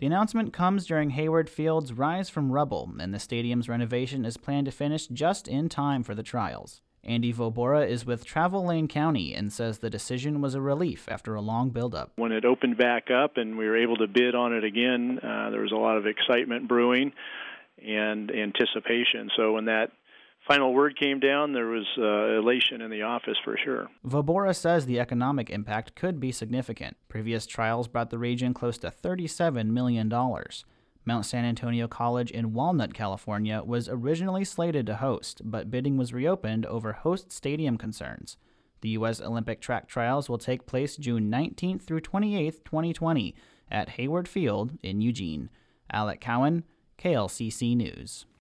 The announcement comes during Hayward Field's rise from rubble, and the stadium's renovation is planned to finish just in time for the trials. Andy Vobora is with Travel Lane County and says the decision was a relief after a long buildup. When it opened back up and we were able to bid on it again, there was a lot of excitement brewing and anticipation. So when that final word came down, there was elation in the office for sure. Vobora says the economic impact could be significant. Previous trials brought the region close to $37 million. Mount San Antonio College in Walnut, California, was originally slated to host, but bidding was reopened over host stadium concerns. The U.S. Olympic track trials will take place June 19th through 28th, 2020, at Hayward Field in Eugene. Alec Cowan, KLCC News.